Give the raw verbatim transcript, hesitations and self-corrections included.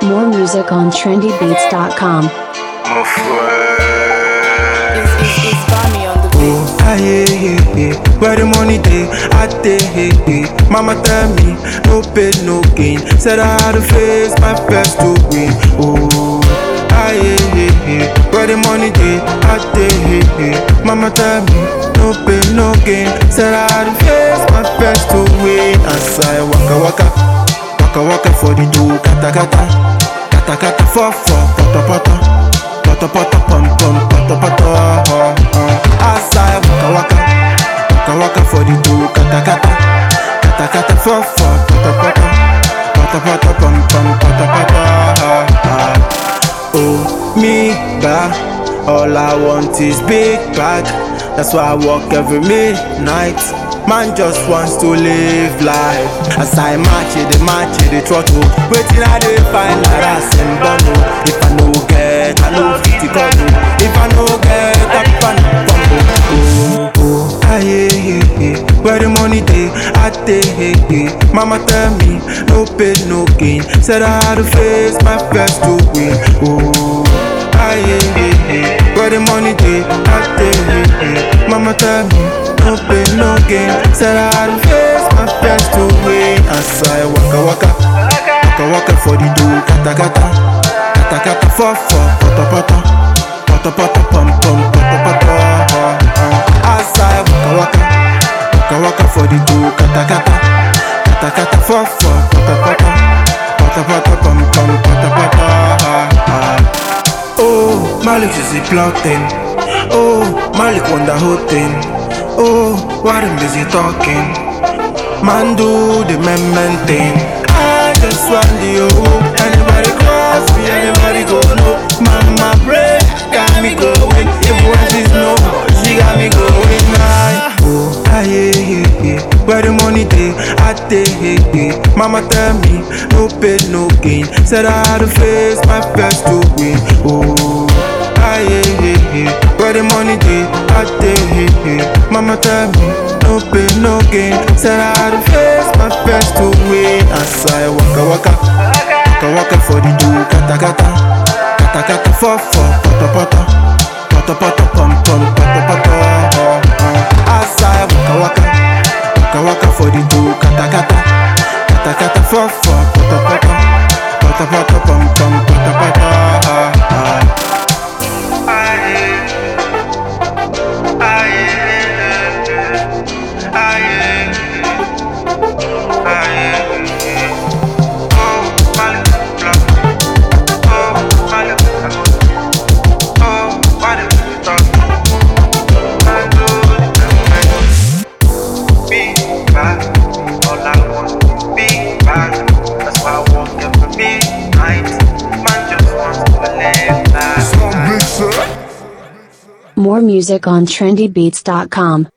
More music on trendy beats dot com. Mon frère. It's, it's, it's Bami on the beat. Oh, ah, yeah, yeah, yeah. Where the money dey, I dey, hey, hey. Mama tell me, no pain, no gain. Said I had to face my best to win. Oh, ah, yeah, yeah, yeah. Where the money dey, I dey, hey, hey. Mama tell me, no pain, no gain. Said I had to face my best to win. As I waka waka, waka waka for the do, kata kata, kata kata for for, poto poto. Poto poto pom pom poto poto uh, uh. Asai waka waka waka waka for the do kata kata kata kata for for poto poto poto poto pom pom poto poto uh, uh. Oh me ba, all I want is big bag. That's why I work every midnight. Man just wants to live life. As I march it, the march it, the throttle. Waiting I dey find like ass and bundle. If I no get, I no fit cuddle. If I no get, I pan bumble. Oh, oh, ah, yeah, yeah, yeah. Where the money dey, I dey, hey, hey. Mama tell me, no pain, no gain. Said I had to face my best to win. Oh, ah, yeah, yeah, yeah. Where the money dey, I dey, hey, hey. Mama tell me, no pain, no gain. Said I had to face my best to win. As I waka waka, waka waka for the do kata kata, kata kata for for poto poto, poto poto pom pom poto poto. Uh, uh. As I waka waka, waka waka for the do kata kata, kata kata for for poto poto, poto poto pom pom poto poto. Uh, uh. Oh, Malik is a plotting. Oh, Malik won the whole thing. Oh, why them busy talking? Man do the man man thing. I just want the oh. Anybody cross me, anybody go no. Mama pray, got me going. If once is no, she got me going high. Oh, ah, yeah, yeah, yeah. Where the money dey, I dey, hey, hey. Mama tell me, no pain, no gain. Said I had to face my best to win. Oh, ah, yeah, yeah, yeah. Where the money dey, I dey, hey, hey. Mama tell me, no pain, no gain. Said I had to face my best to win. As I waka waka, waka waka for the do kata kata, kata kata for for poto poto, poto poto pom pom poto poto. Uh, uh. As I waka waka, waka waka for the do kata kata, kata kata for for poto poto, poto poto pom pom poto poto. Uh, uh. More music on trendy beats dot com.